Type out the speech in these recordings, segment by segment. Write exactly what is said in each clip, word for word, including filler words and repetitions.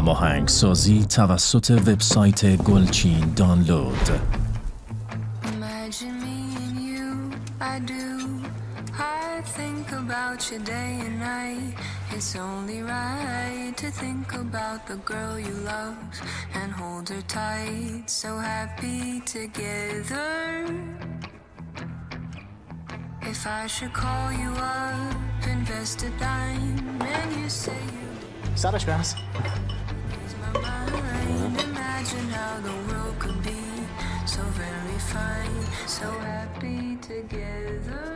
هماهنگ سازی توسط وبسایت گلچین دانلود. About your day and night, it's only right to think about the girl you love and hold her tight. So happy together. If I should call you up, invest a dime, and you say you سرش برس. ease my mind. Imagine how the world could be so very fine, so happy together.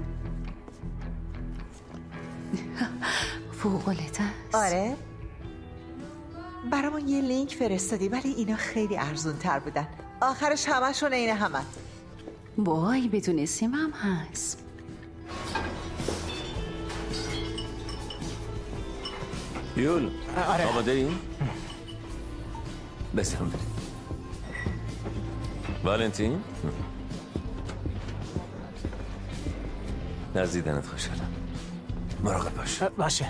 فوق‌العاده است. آره برامون یه لینک فرستادی ولی اینا خیلی ارزون تر بودن. آخرش همشون عین همه. وای بدون سیم هم هست. یول آره. آماده این؟ بسم بریم. والنتین از دیدنت خوشحالم. مراقب باش. باشه.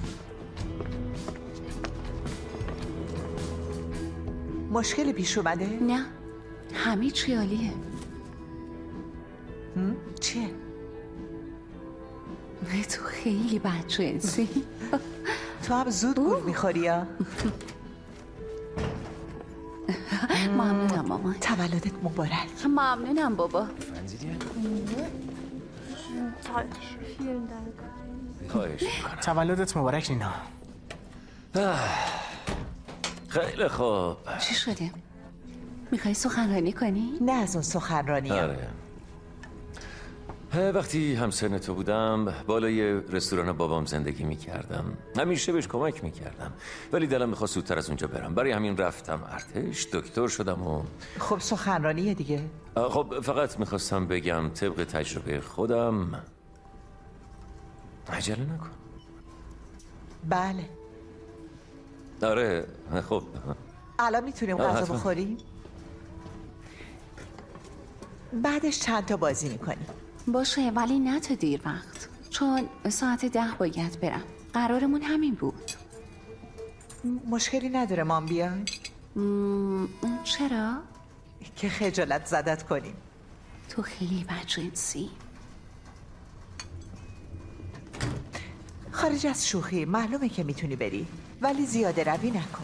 مشکلی پیش اومده؟ نه همه چی عالیه. چیه؟ تو خیلی بدجنسی. تو هم زود گول میخوری یا؟ ممنونم مامان. تولدت مبارک. ممنونم بابا. خواهش میکنم. تولدت مبارک نینا. خیلی خوب. چی شده؟ میخوای سخنرانی کنی؟ نه از اون سخنرانی هم. آره. وقتی همسن تو بودم بالای رستوران بابام زندگی میکردم. همیشه بهش کمک میکردم ولی دلم میخواست زودتر از اونجا برم. برای همین رفتم ارتش، دکتر شدم و خب سخنرانیه دیگه. خب فقط میخواستم بگم طبق تجربه خودم عجله نکن. بله. آره خب الان میتونیم غذا بخوریم؟ بعدش چند تا بازی میکنیم. باشه ولی نه تا دیر وقت چون ساعت ده باید برم. قرارمون همین بود. مشکلی نداره مام بیان؟ چرا؟ که خجالت زدت کنیم. تو خیلی بدجنسی. خارج از شوخی معلومه که میتونی بری ولی زیاده روی نکن.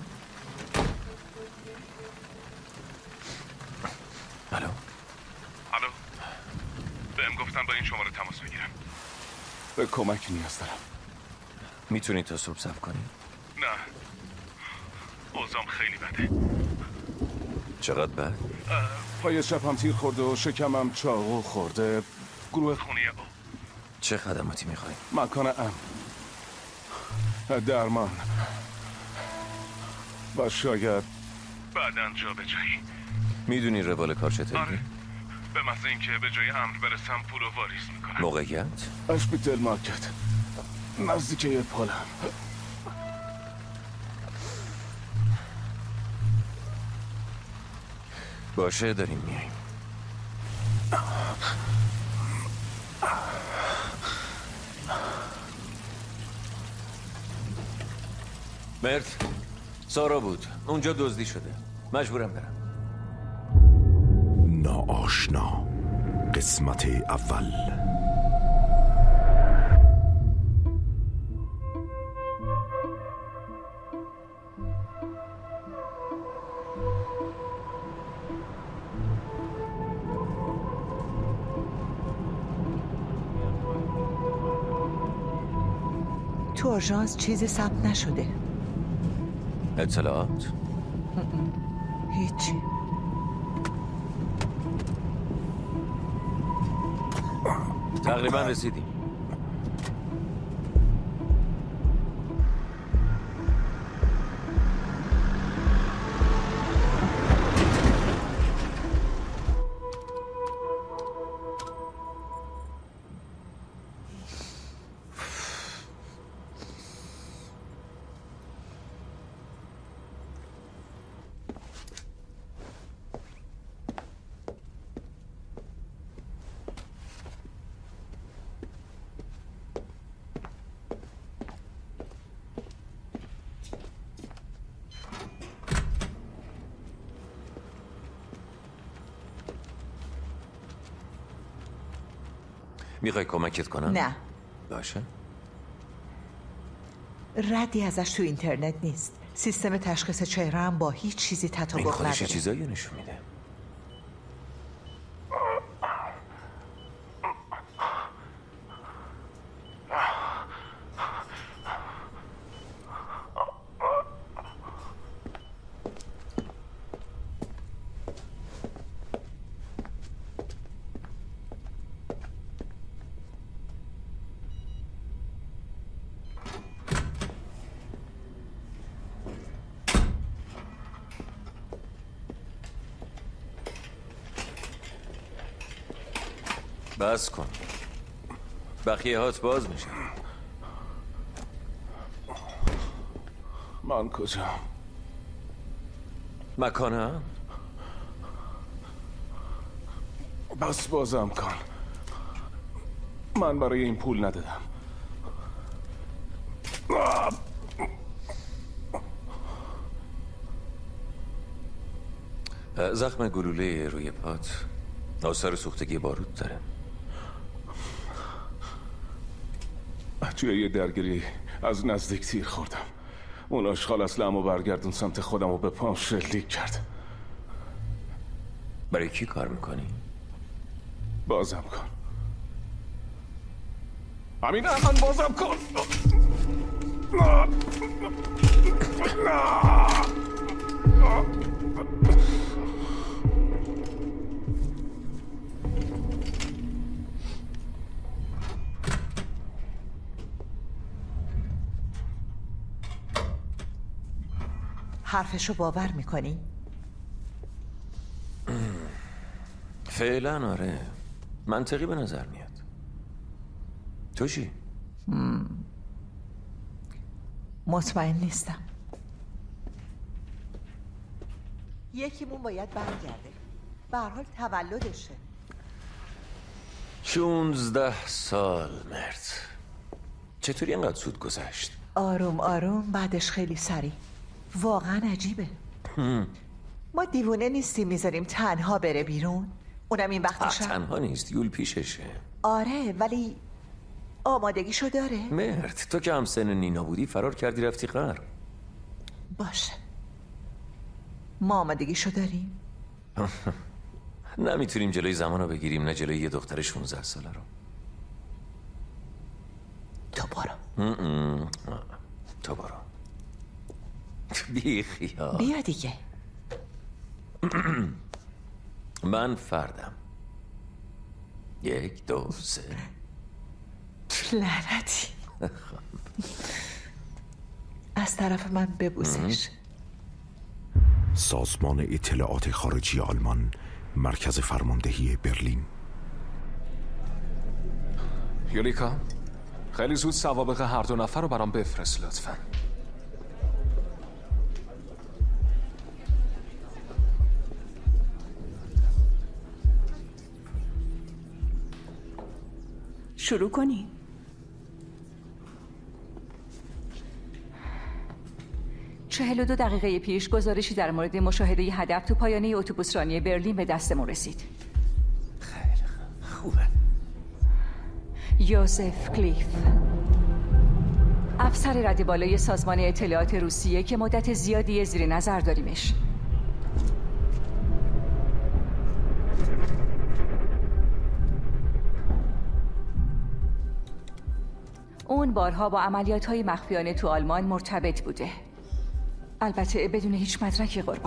الو الو بهم گفتن با این شماره تماس بگیرم. به کمک نیاز دارم. میتونی تا صبح صبر کنی؟ نه اوضاعم خیلی بده. چقدر بد؟ پای چپم تیر خورده و شکمم چاقو خورده. گروه خونه او. چه خدماتی میخوای؟ مکان امن، درمان و شاید بعداً جا به جایی. میدونی روال کار چطوری؟ آره به محض اینکه به جای امن برسم پول و واریز میکنم. موقعیت؟ اشپیتل مارکت نزدیک یه پلم. باشه داریم میاییم. مرد سارا بود اونجا دزدی شده مجبورم برم. ناآشنا قسمت اول. تو اورژانس چیزی ثبت نشده. اطلاعات؟ هیچی. تقریبا رسیدیم. میخوای کمکت کنم؟ نه. باشه. ردی ازش تو اینترنت نیست. سیستم تشخیص چهره هم با هیچ چیزی تطابق نداره. این خودش چیزایی نشون میده. بس کن. بقیه هات باز میشه. من کجا؟ مکانم؟ بس بازم کن. من برای این پول ندادم. زخم گلوله روی پات آثار سوختگی بارود داره. توی یه درگیری از نزدیک تیر خوردم. اون آشغال اسلحه‌مو برگردون سمت خودم و به پام شلیک کرد. برای کی کار میکنی؟ بازم کن. همین الان بازم کن. حرفشو باور میکنی؟ فعلا آره. منطقی به نظر میاد. تو چی؟ مطمئن نیستم. یکیمون باید برگرده. به هر حال تولدشه. شونزده سال مرد. چطوری انقدر زود گذشت؟ آروم آروم، بعدش خیلی سریع. واقعا عجیبه. ما دیوونه نیستیم میذاریم تنها بره بیرون؟ اونم این وقتش تنها نیست، یول پیششه. آره ولی آمادگیشو داره. مرد، تو که هم سن نینا بودی فرار کردی رفتی غر. باشه، ما آمادگیشو داریم. نمیتونیم جلوی زمانو بگیریم، نه جلوی یه دختر شانزده ساله رو. تو برو. تو برو. بی خیال. بیا دیگه. من فردم. یک دو سه. لعنتی. از طرف من ببوسش. سازمان اطلاعات خارجی آلمان، مرکز فرماندهی برلین. یولیکا، خیلی زود سوابق هر دو نفر رو برام بفرست لطفاً. شروع کنی. چهل و دو دقیقه پیش گزارشی در مورد مشاهده هدف تو پایانه اتوبوس رانی برلین به دستمون رسید. خیلی خوبه. یوزف کلیف، افسر رد بالای سازمان اطلاعات روسیه که مدت زیادی زیر نظر داریمش. اون بارها با عملیات‌های مخفیانه تو آلمان مرتبط بوده. البته بدون هیچ مدرکی قربان.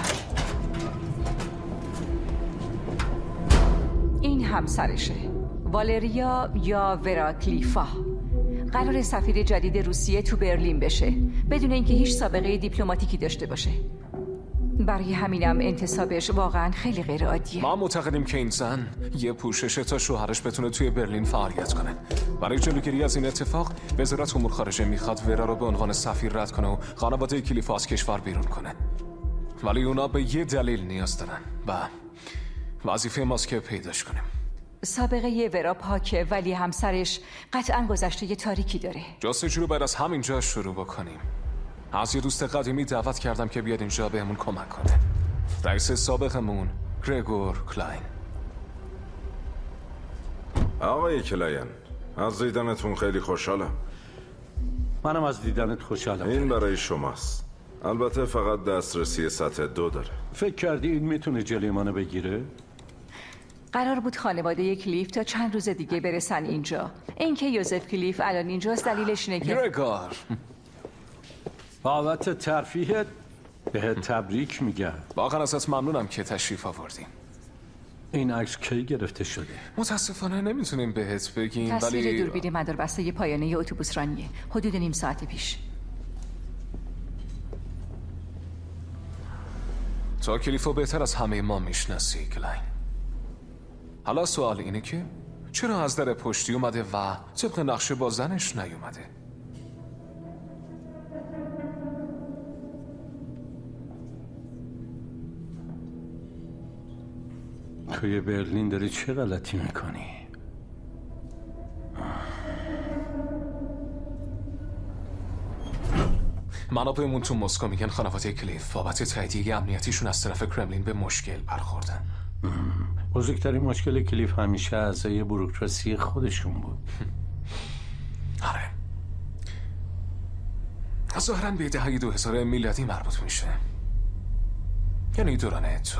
این همسرشه، والریا یا وراکلیفا. قرار سفیر جدید روسیه تو برلین بشه بدون اینکه هیچ سابقه دیپلماتیکی داشته باشه. برای همینم انتصابش واقعا خیلی غیر عادیه. ما معتقدیم که این زن یه پوششه تا شوهرش بتونه توی برلین فعالیت کنه. برای جلوگیری از این اتفاق وزارت امور خارجه میخواد ورا رو به عنوان سفیر رد کنه و خانواده کلیفا از کشور بیرون کنه. ولی اونا به یه دلیل نیاز دارن و وظیفه ماست که پیداش کنیم. سابقه ورا پاکه ولی همسرش قطعا گذشته یه تاریکی داره. جستجو رو باید از همینجا شروع بکنیم. از یه دوست قدیمی دعوت کردم که بیاد اینجا بهمون کمک کنه. رئیس سابقمون گرگور کلاین. آقای کلاین، از دیدنتون خیلی خوشحالم. منم از دیدنت خوشحالم. این برای شماست. البته فقط دسترسی سطح دو داره. فکر کردی این میتونه جلوی منو بگیره؟ قرار بود خانواده کلیف تا چند روز دیگه برسن اینجا. اینکه یوزف کلیف الان اینجاست دلیلش اینه که گرگار بابت ترفیحت به تبریک میگم. واقعا ازت ممنونم که تشریف آوردین. این عکس کی گرفته شده؟ متاسفانه نمیتونیم بهت بگیم، تصویر ولی دوربین مداربسته پایانه اتوبوس رانیه، حدود نیم ساعت پیش. تا کلیفو بهتر از همه ما میشناسی گلین. حالا سوال اینه که چرا از در پشتی اومده و طبق نقشه با زنش نیومده؟ توی برلین داری چه غلطی میکنی؟ منابعمون تو مسکو میگن خانواده کلیف بابت تاییدیه امنیتیشون از طرف کرملین به مشکل برخوردن. بزرگترین مشکل کلیف همیشه اعضای بوروکراسی خودشون بود. آره. ظاهراً به دهه دو هزار میلادی مربوط میشه. یعنی دوران تو.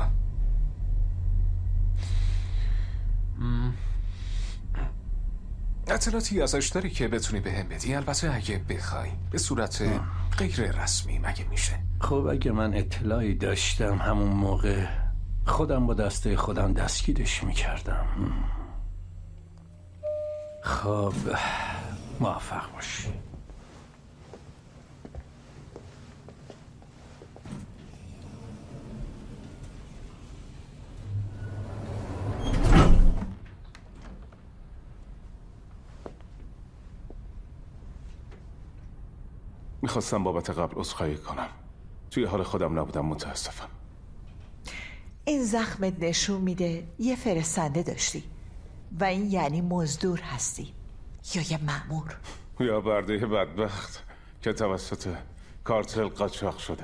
اطلاعاتی ازش داری که بتونی به هم بدی؟ البته اگه بخوای به صورت غیر رسمی مگه میشه؟ خب اگه من اطلاعی داشتم همون موقع خودم با دسته خودم دستگیرش میکردم. خب موفق باشی. میخواستم بابت قبل عذرخواهی کنم. توی حال خودم نبودم، متاسفم. این زخمت نشون میده یه فرستنده داشتی و این یعنی مزدور هستی یا یه مأمور یا برده بدبخت که توسط کارتل قاچاق شده.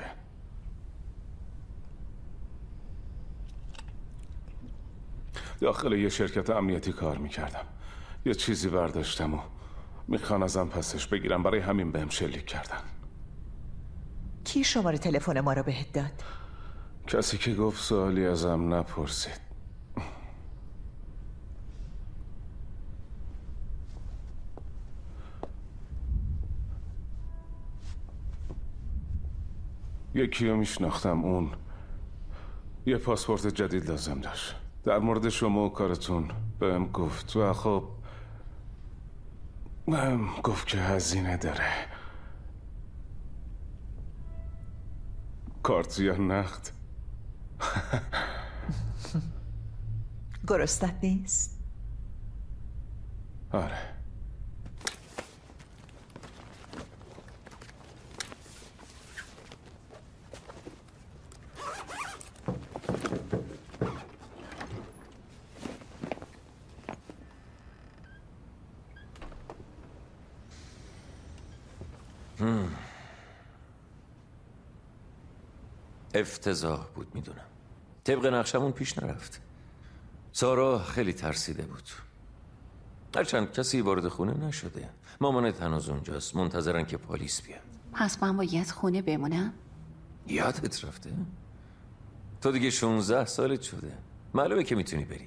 داخل یه شرکت امنیتی کار میکردم. یه چیزی برداشتم و میخوان ازم پسش بگیرم، برای همین بهم شلیک کردن. کی شماره تلفن ما رو بهت داد؟ کسی که گفت سوالی ازم نپرسید. یکی رو میشناختم، اون یه پاسپورت جدید لازم داشت. در مورد شما و کارتون بهم گفت و خب بهم گفت که هزینه داره. کارت یا نقد؟ گرسنت نیست؟ آره. افتضاح بود، میدونم. طبق نقشمون پیش نرفت. سارا خیلی ترسیده بود. هرچند کسی وارد خونه نشده. مامانت هنوز اونجاست، منتظرن که پلیس بیاد. پس من باید خونه بمونم؟ یادت رفته؟ تو دیگه شانزده سالت شده. معلومه که میتونی بری.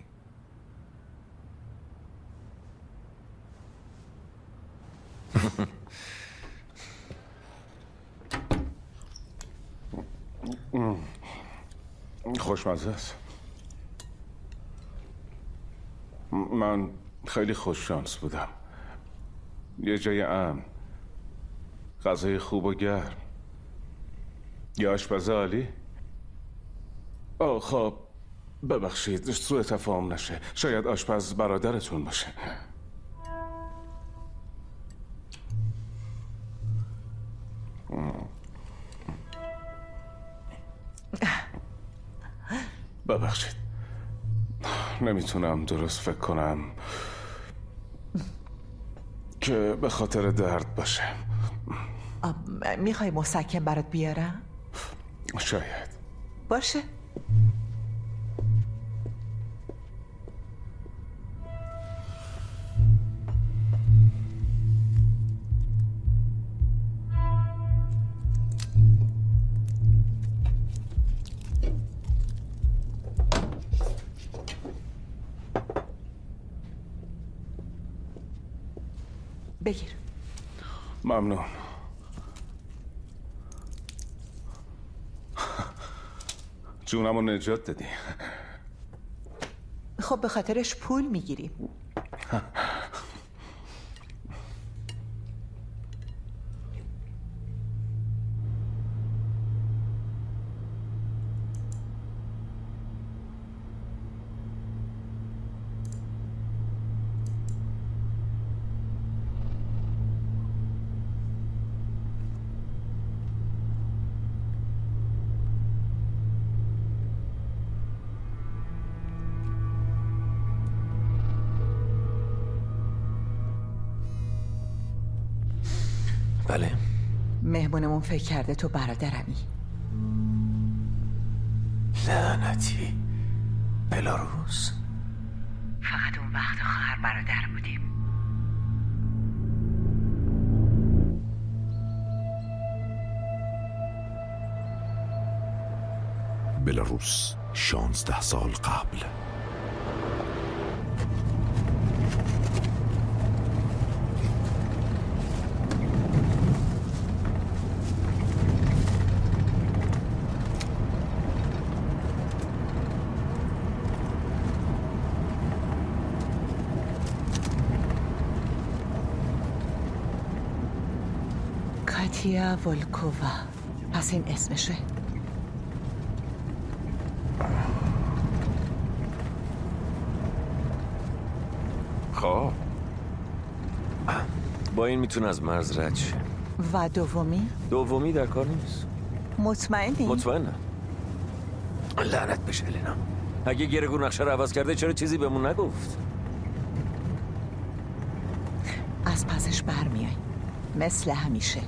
خوشمزه است. من خیلی خوش شانس بودم. یه جای امن، غذای خوب و گرم، یه آشپز عالی. آه خب ببخشید سوء تفاهم نشه، شاید آشپز برادرتون باشه. ببخشید، نمیتونم درست فکر کنم که به خاطر درد باشه. میخوای مسکن برات بیارم؟ شاید. باشه. بگیر. ممنون. جونمو نجات دادی. خب به خاطرش پول میگیریم. بله. مهمونمون فکر کرده تو برادرمی. لعنتی. بلاروس. فقط اون وقت خواهر برادر بودیم. بلاروس شانزده سال قبل. کاتیا ولکووا. پس این اسمشه. خب با این میتونه از مرز رد شه. و دومی؟ دومی در کار نیست. مطمئنی؟ مطمئنم. لعنت بشه الینا. اگه گرگور نقشه رو عوض کرده چرا چیزی بهمون نگفت؟ از پسش برمیای مثل همیشه.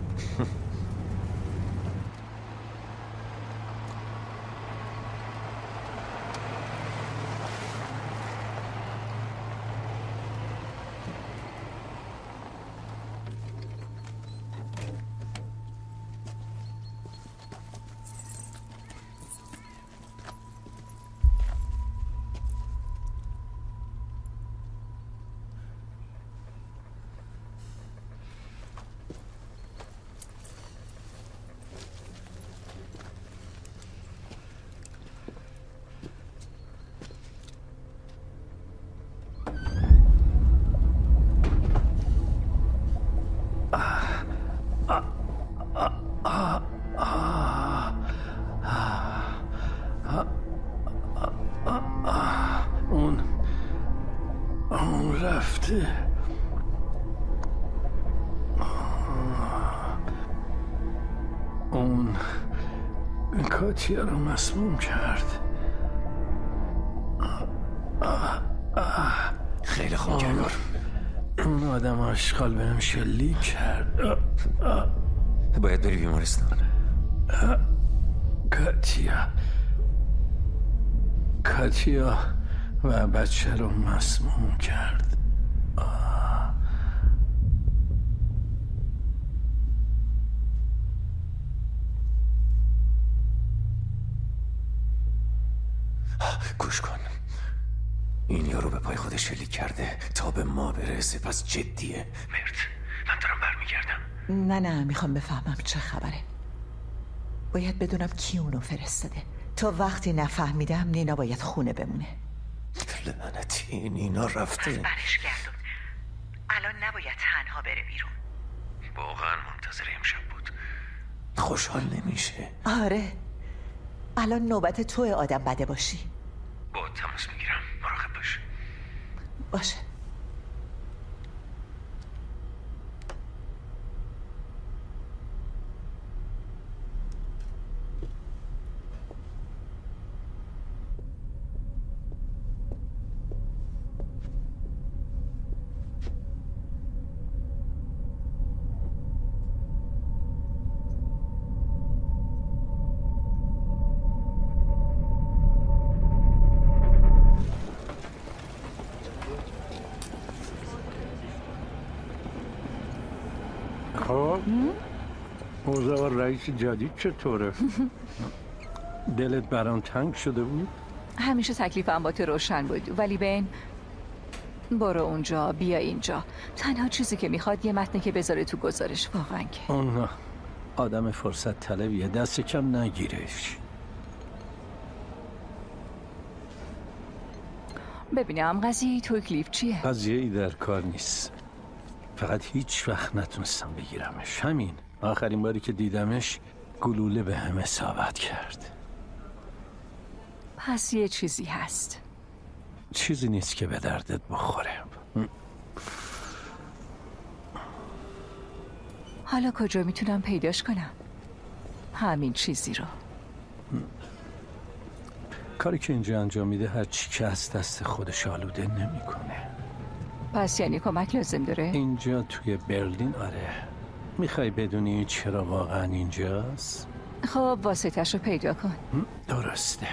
اون اون رفته. اون کاتیا رو مسموم کرد. خیلی خوب گرگور. اون آدم آشغال بهم شلیک کرد. باید بری بیمارستان. کاتیا کاتیا و بچه رو مسموم کرد. آه. گوش کن. این یارو به پای خودش شلیک کرده تا به ما برسه. پس جدیه. مرد من دارم برمیگردم. نه نه میخوام بفهمم چه خبره. باید بدونم کی اونو فرستاده. تا وقتی نفهمیدم نینا باید خونه بمونه. لعنتی نینا رفته. پس برش گردون. الان نباید تنها بره بیرون. واقعا منتظر امشب بود. خوشحال نمیشه. آره الان نوبت توی آدم بده باشی. با تماس میگیرم. مراقب باش. باشه. خب اوضاع رئیس جدید چطوره؟ دلت برام تنگ شده بود؟ همیشه تکلیفم با تو روشن بود ولی بین برو اونجا بیا اینجا. تنها چیزی که میخواد یه متنه که بذاره تو گزارش. واقعا که اون آدم فرصت طلبیه، دست کم نگیرش. ببینم قضیه توی کلیف چیه؟ قضیه ای در کار نیست، فقط هیچ وقت نتونستم بگیرمش. همین آخرین باری که دیدمش گلوله به هم اصابت کرد. پس یه چیزی هست. چیزی نیست که به دردت بخوره. حالا کجا میتونم پیداش کنم همین چیزی رو؟ کاری که اینجا انجام میده هر چی که از دست خودش آلوده نمیکنه. پس یعنی کمک لازم داره؟ اینجا توی برلین آره. میخوای بدونی چرا واقعا اینجاست؟ خب واسطش رو پیدا کن. درسته.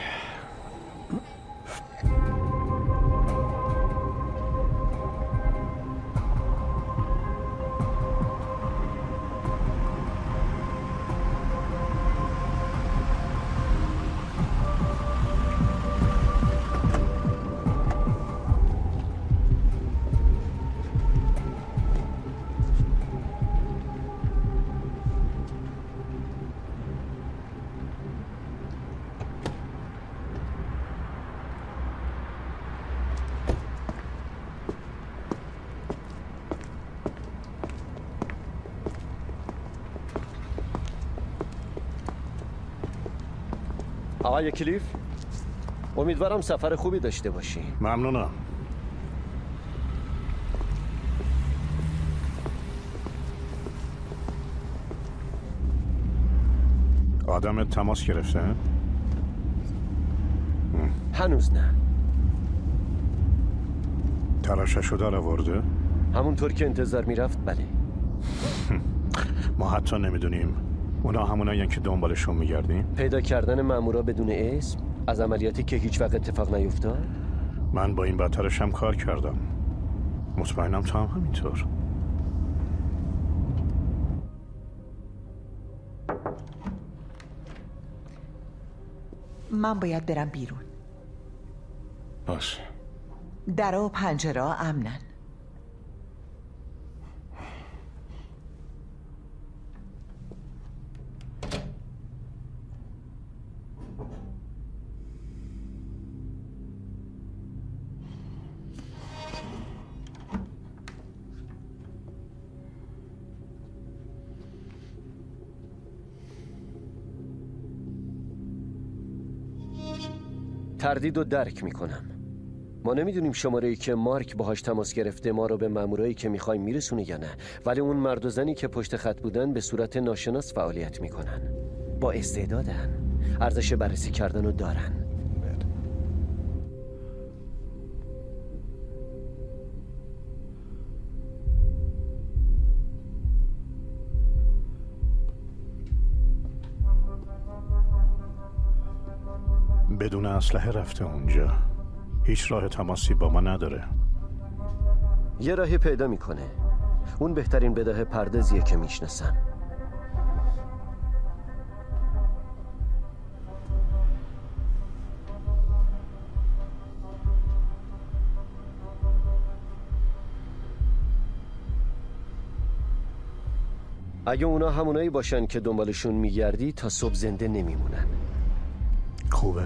آقای کلیف، امیدوارم سفر خوبی داشته باشی. ممنونم. آدمت تماس گرفته؟ هنوز نه. تراششو در آورده؟ همونطور که انتظار میرفت بله. ما حتی نمیدونیم اونا همونایی که دنبالشون میگردیم. پیدا کردن مامورا بدون اسم از عملیاتی که هیچ وقت اتفاق نیفتاد. من با این بدترش هم کار کردم. مطمئنم تو هم همینطور. من باید برم بیرون. باشه. در و پنجره امنن. تردید و درک میکنم. ما نمیدونیم شماره‌ای که مارک باهاش تماس گرفته ما رو به مامورایی که میخوایم میرسونه یا نه، ولی اون مرد و زنی که پشت خط بودن به صورت ناشناس فعالیت میکنن. با استعدادن، ارزش بررسی کردن رو دارن. بدون اسلحه رفته اونجا. هیچ راه تماسی با ما نداره. یه راهی پیدا میکنه. اون بهترین بداهه پردازیه که میشناسم. اگه اونا همونایی باشن که دنبالشون میگردی تا صبح زنده نمیمونن. خوبه.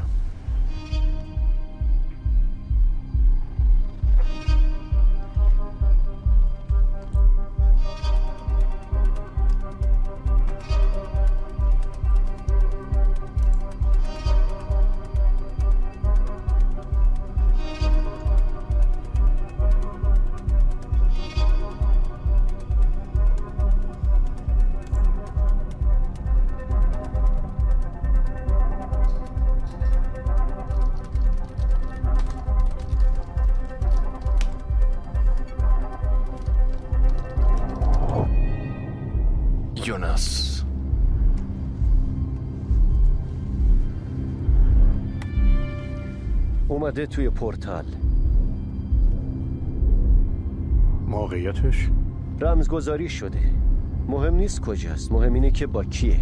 یوناس اومده توی پورتال. موقعیتش؟ رمزگذاری شده. مهم نیست کجاست، مهم اینه که با کیه.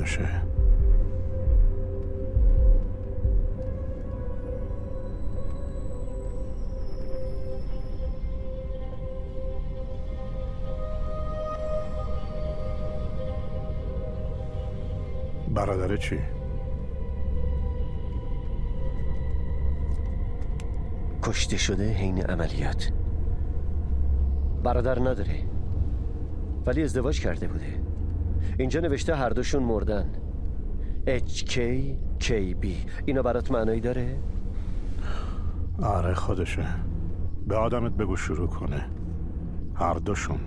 خودشه. برادر چی؟ کشته شده حین عملیات. برادر نداره ولی ازدواج کرده بوده. اینجا نوشته هر دوشون مردن. اچ کی کی بی. اینا برات معنایی داره؟ آره خودشه. به آدمت بگو شروع کنه. هر دوشون.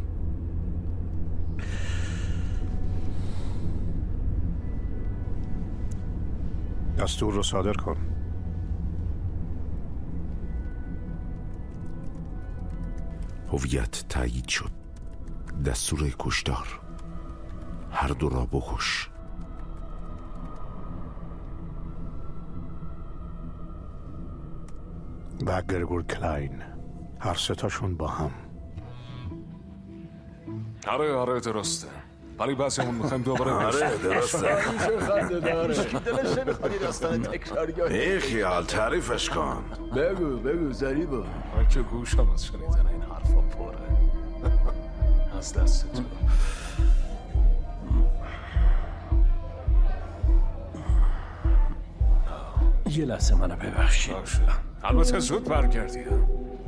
دستور رو صادر کن. هویت تایید شد. دستور کشتار. هر دو را بکش. و گرگور کلاین. هر سه تاشون با هم. آره آره درسته. ولی بعضی همون میخوایم دوباره آره درسته. چه خنده داره. دلش نمیخواد این داستان تکراریه. ای خیال تعریفش کن. بگو بگو زریبا. من که گوشم از شنیدن این حرفا پره. از دست تو. یه لحظه منو ببخشید. باشه. البته زود برگردیم.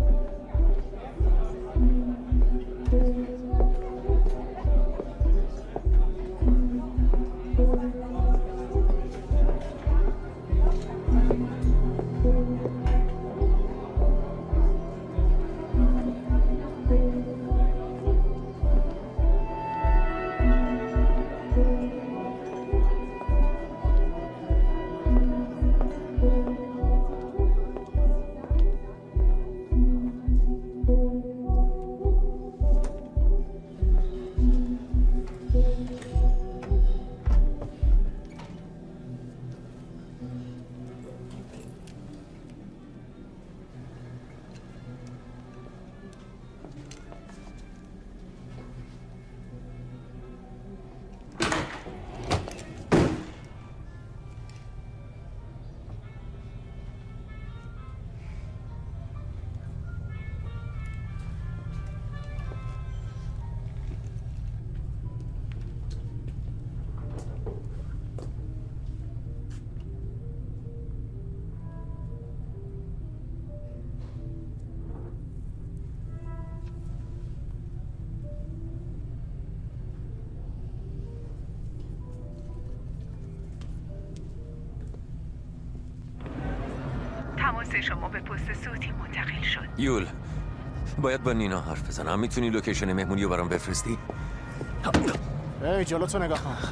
تماس شما به پست صوتی منتقل شد. یول باید با نینا حرف بزنم. میتونی لوکیشن مهمونی رو برام بفرستی؟ ای جلوتو نگاه کن.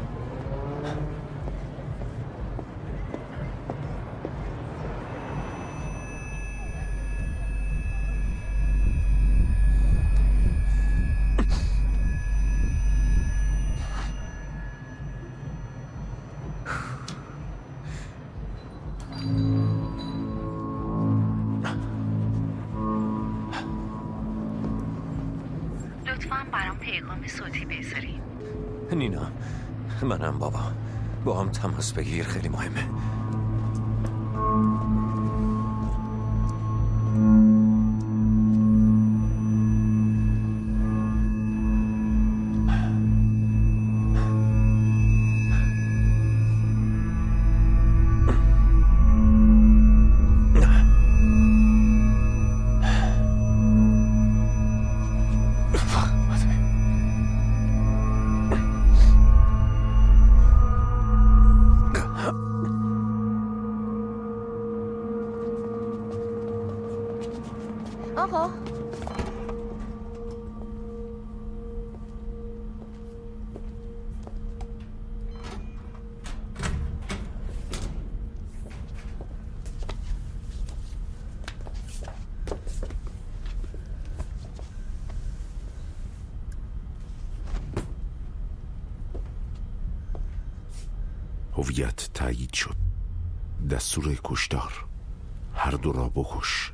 نینا منم بابا. با هم تماس بگیر، خیلی مهمه. آقا هویت تایید شد. دستور کشتار. هر دو را بکش.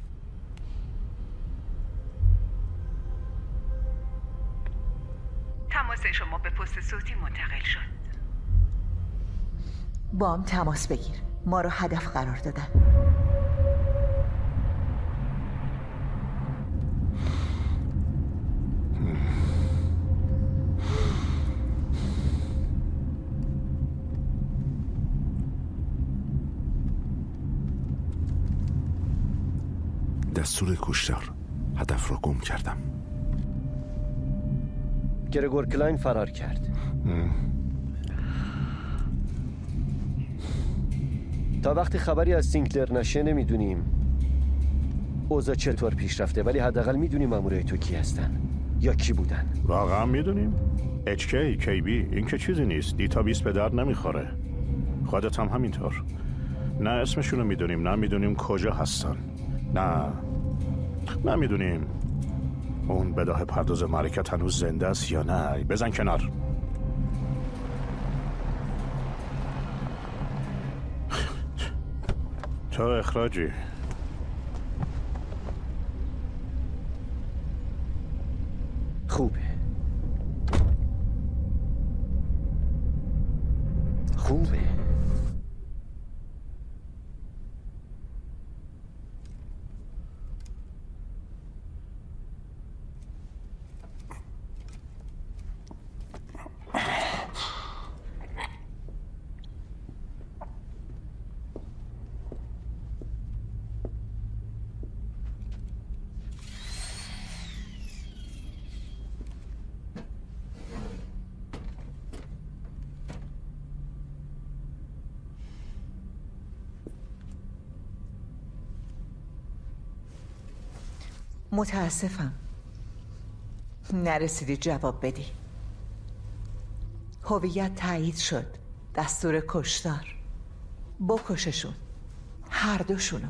تماس شما به پست صوتی منتقل شد. با هم تماس بگیر. ما رو هدف قرار دادن. دستور کشتار. هدف را گم کردم. گرگور کلاین فرار کرد. تا وقتی خبری از سینکلر نشه نمیدونیم اوضاع چطور پیش رفته، ولی حداقل میدونیم مامورای تو کی هستن یا کی بودن. واقعا میدونیم؟ اچ کی، کی بی، این که چیزی نیست. دیتابیس به درد نمیخوره. خودت هم همینطور. نه اسمشونو میدونیم، نه میدونیم کجا هستن. نه نه میدونیم اون بداهه پرداز معرکت هنوز زنده است یا نه. بزن کنار. تو اخراجی. خوبه خوبه متاسفم نرسیدی جواب بدی. هویت تایید شد. دستور کشتار. بکششون، هر دوشونو.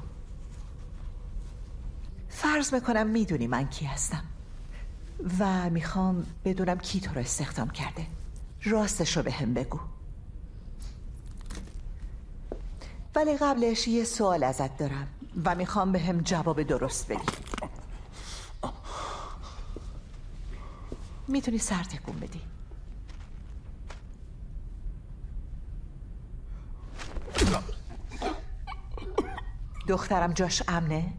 فرض میکنم میدونی من کی هستم و میخوام بدونم کی تو رو استخدام کرده. راستشو به هم بگو. ولی قبلش یه سوال ازت دارم و میخوام به هم جواب درست بدی. میتونی سر تکون بدی. دخترم جاش امنه؟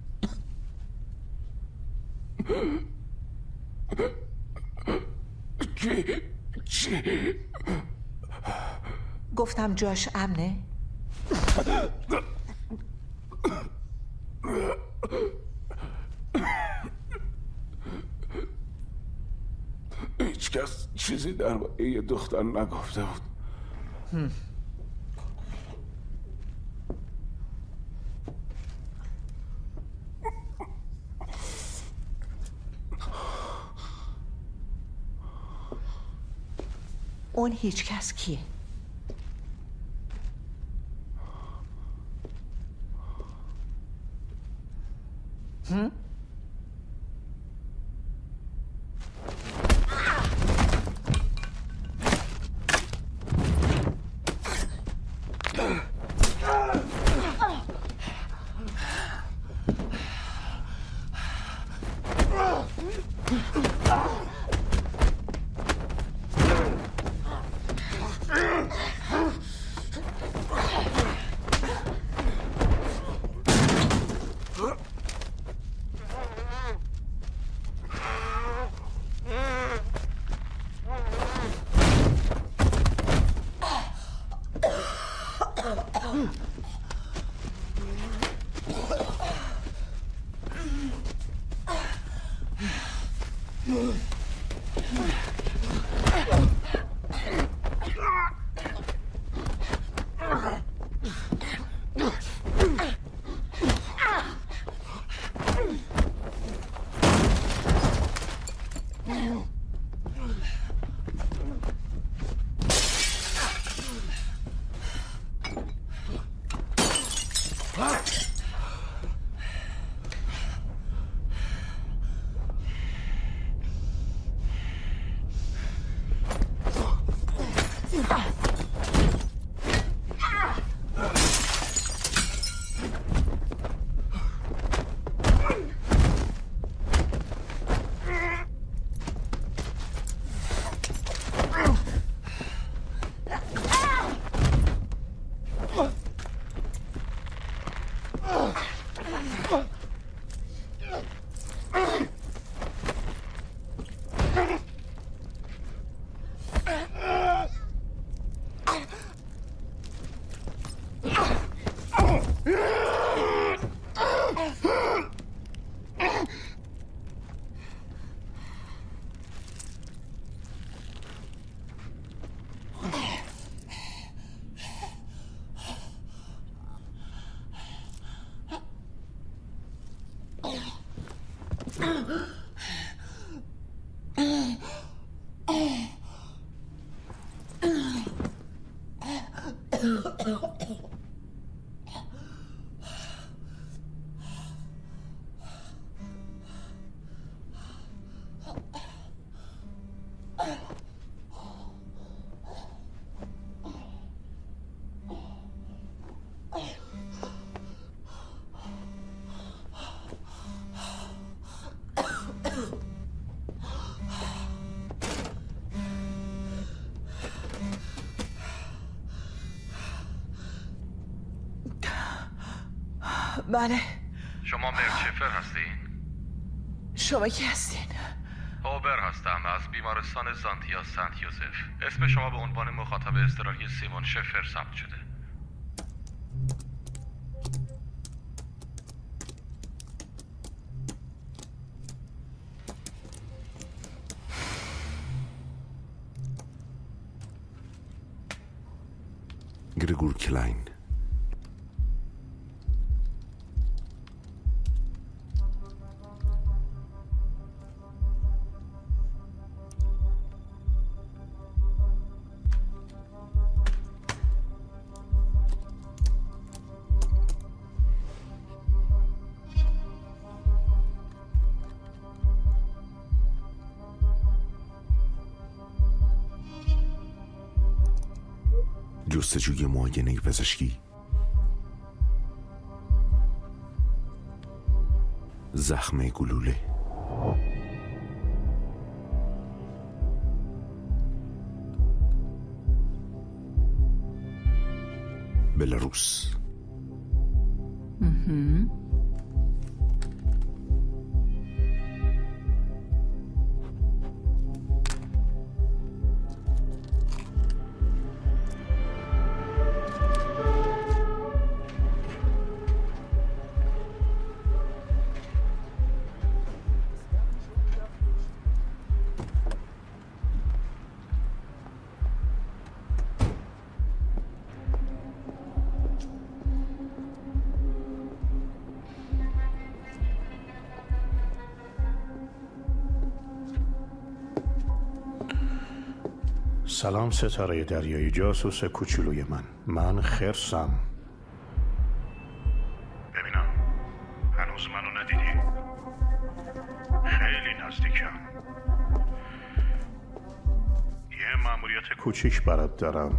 چی؟ گفتم جاش امنه؟ هیچ کس چیزی درباره یه دختر نگفته بود. هم. اون هیچ کس کیه؟ هم؟ بله. شما مرچفر هستین؟ شما کی هستین؟ هوبر هستم از بیمارستان زانتیا سنت یوزف. اسم شما به عنوان مخاطب اضطراری سیمون شفر ثبت شده. گرگور کلاین. جستجوی معاینه پزشکی. زخم گلوله. بلاروس. سلام ستاره دریایی، جاسوس کوچولوی من. من خرسم. ببینم هنوز منو ندیدی؟ خیلی نزدیکم. یه مأموریت کوچیک برات دارم.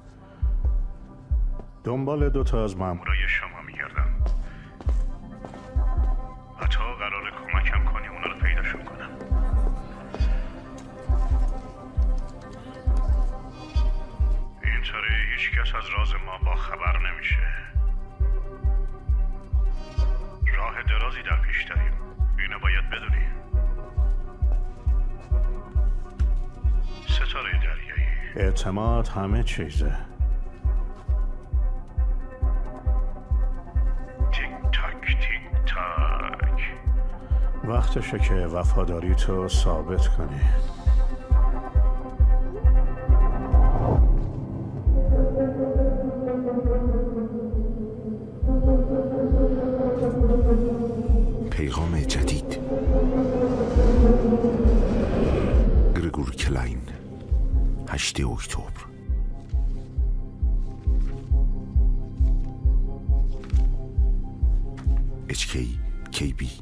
دنبال دوتا از مأمورای شما میگردم و تا قرار کمکم کنی اونا رو پیداشون کنم. اینطوری هیچ کس از راز ما با خبر نمیشه. راه درازی در پیش داریم، اینو باید بدونی. ستاره دریایی، اعتماد همه چیزه. تیک تاک تیک تاک. وقتشه که وفاداری تو ثابت کنی. پیغام جدید. گرگور کلاین، هشتم اکتبر. اچ کی کی بی.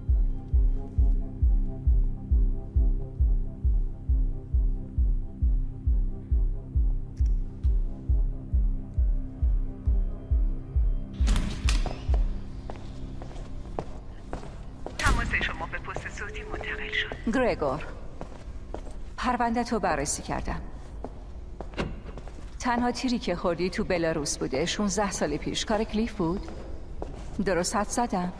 گرگور، پرونده تو بررسی کردم. تنها تیری که خوردی تو بلاروس بوده. شانزده سال پیش. کار کلیف بود؟ درست حد زدم؟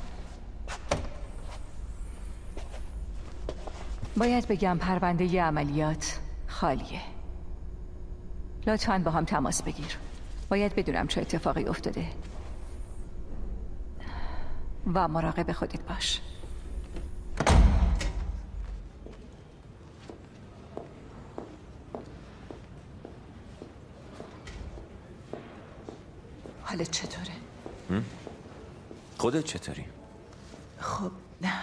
باید بگم پرونده ی عملیات خالیه. لطفاً با هم تماس بگیر. باید بدونم چه اتفاقی افتاده و مراقب خودت باش. حالت چطوره؟ خودت چطوری؟ خب نه.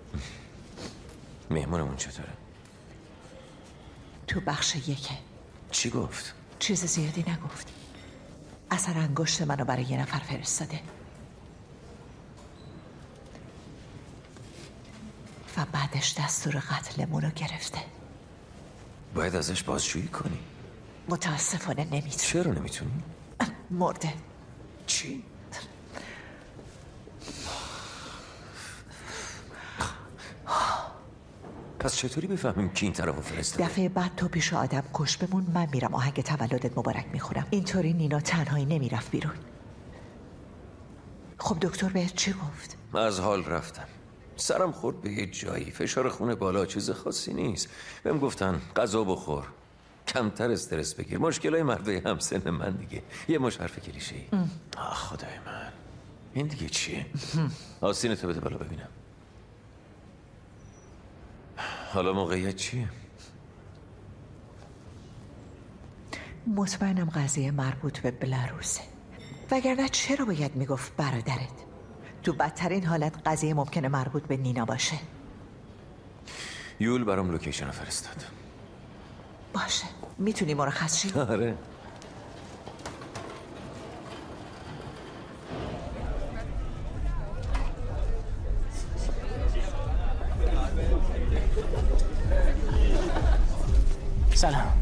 مهمونمون چطوره؟ تو بخش یکه. چی گفت؟ چیز زیادی نگفت. اثر انگشت منو برای یه نفر فرستاده و بعدش دستور قتلمونو گرفته. باید ازش بازجویی کنی. متاسفانه نمیتونی. چرا نمیتونی؟ مرده. چی؟ پس چطوری بفهمیم کی این طرفو فرستاده؟ دفعه بعد تو پیش آدم کش بمون، من میرم آهنگ تولدت مبارک میخورم. اینطوری نینا تنهایی نمیرفت بیرون. خب دکتر بهت چی گفت؟ از حال رفتم. سرم خورد به یه جایی، فشار خون بالا، چیز خاصی نیست. بهم گفتن غذا بخور، کمتر استرس بگیر. مشکلای مردای همسن من دیگه. یه مش حرف کلیشه‌ای. آه خدای من، این دیگه چیه؟ آستینتو بده بالا ببینم. حالا موقعیت چیه؟ مطمئنم قضیه مربوط به بلاروسه، وگرنه چرا باید میگفت برادرت؟ تو بدترین حالت قضیه ممکنه مربوط به نینا باشه. یول برام لوکیشن فرستاد. باشه، میتونی مرخص شی؟ آره. سلام.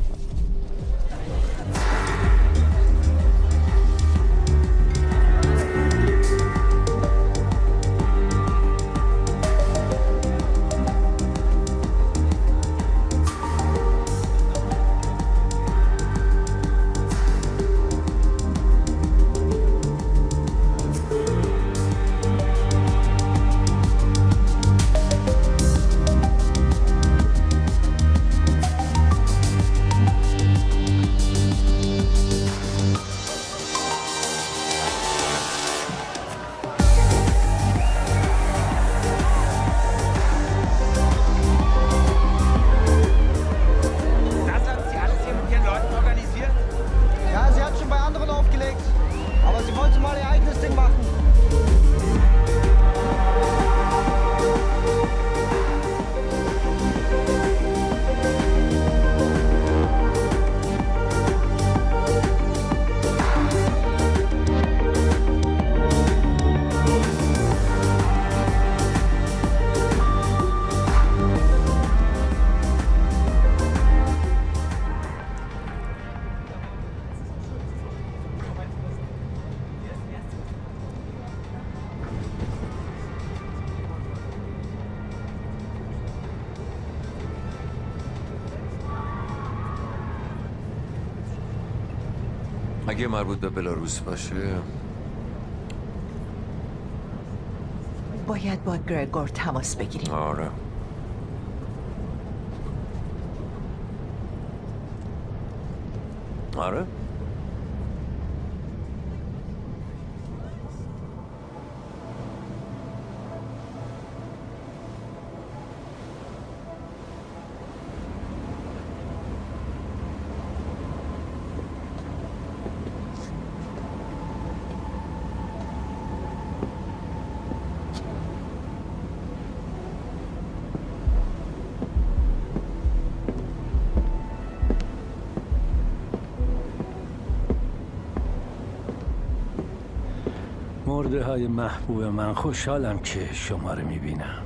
اگه مربوط به بلاروس باشه باید با گرگور تماس بگیریم. آره. آره. مرده های محبوب من، خوشحالم که شما رو میبینم.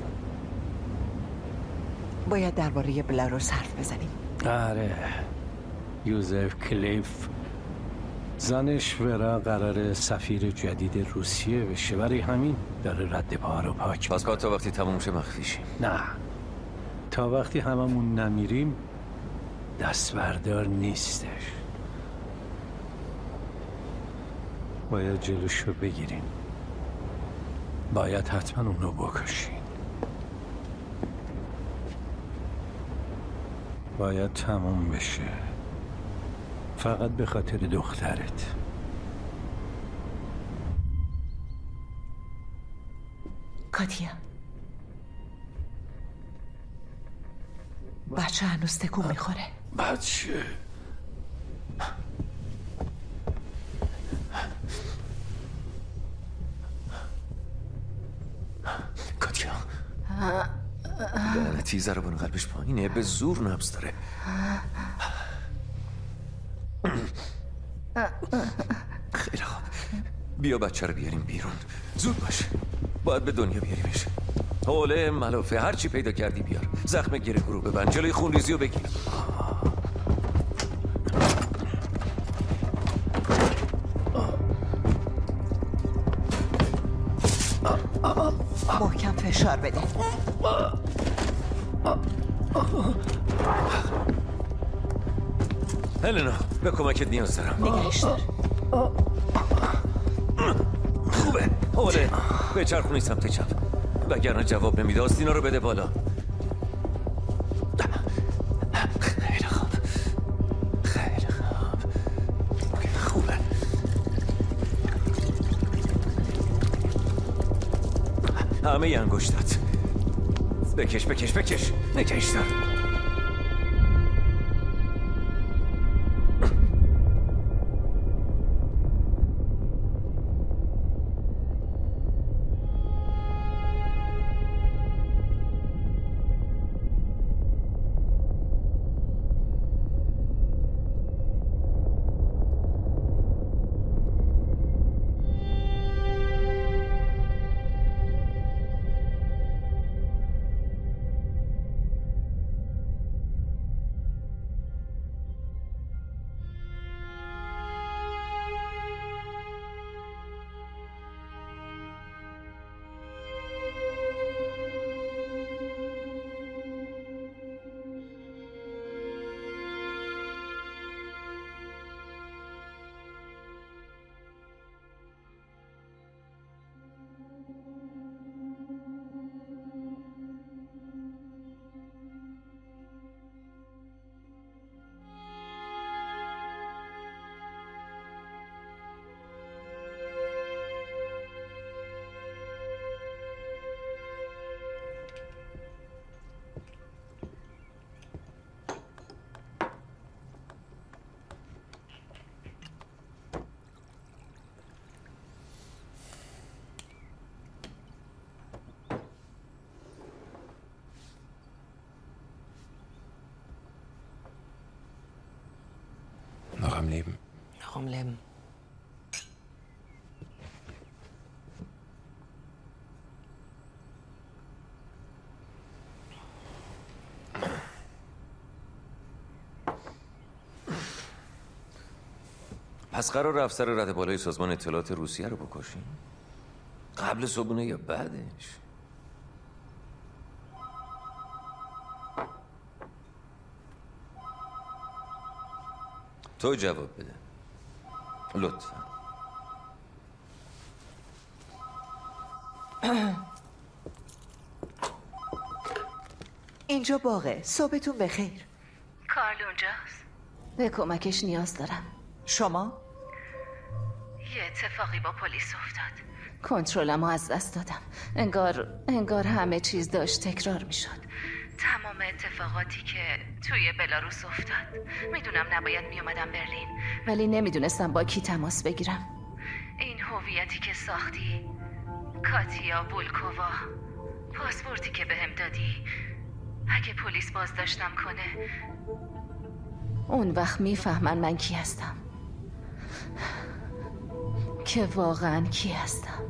باید درباره بلاروس حرف بزنیم. آره، یوزف کلیف زنش ورا قرار سفیر جدید روسیه بشه، برای همین داره رد پا رو پاک. پس تا وقتی تموم شه مخفی شیم. نه، تا وقتی هممون نمیریم دست بردار نیستش. باید جلوشو بگیریم. باید حتما اونو بکشین. باید تموم بشه، فقط به خاطر دخترت. کاتیا، بچه هنوز تکون میخوره. بچه کاتیا لعنتی، ضربان قلبش پایینه، به زور نبض داره. خیلی خوب. بیا بچه رو بیاریم بیرون. زود باش. باید به دنیا بیاریمش. حوله، ملافه، هر چی پیدا کردی بیار. زخم گره رو ببند. جلوی خونریزی رو بگیر. محکم فشار بده. هلنا، به کمکت نیاز دارم. نگهش دار. خوبه. حوله، به چرخونی سمت چپ. وگرنه جواب نمیده. آستینا رو بده بالا. خیلی خوب. خیلی خوب. خوبه. همه ی انگشتات. بکش بکش بکش. نگهش دار. Noch am Leben. Noch am Leben. پس قرار افسر رد بالای سازمان اطلاعات روسیه رو بکشیم؟ قبل صبحونه یا بعدش؟ تو جواب بده لطفا. اینجا باغه. صبحتون بخیر. کارل اونجاست؟ به کمکش نیاز دارم. شما؟ یه اتفاقی با پلیس افتاد. کنترلمو از دست دادم. انگار انگار همه چیز داشت تکرار میشد. تمام اتفاقاتی که توی بلاروس افتاد. میدونم نباید میومدم برلین، ولی نمیدونستم با کی تماس بگیرم. این هویتی که ساختی، کاتیا بولکووا، پاسپورتی که بهم دادی، اگه پلیس بازداشتم کنه اون وقت میفهمن من کی هستم، که واقعا کی هستم.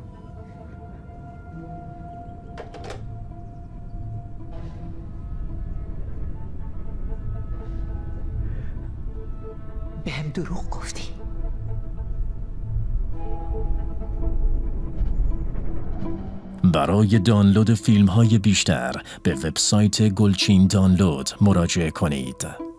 بهم دروغ گفتی. برای دانلود فیلم های بیشتر به وبسایت گلچین دانلود مراجعه کنید.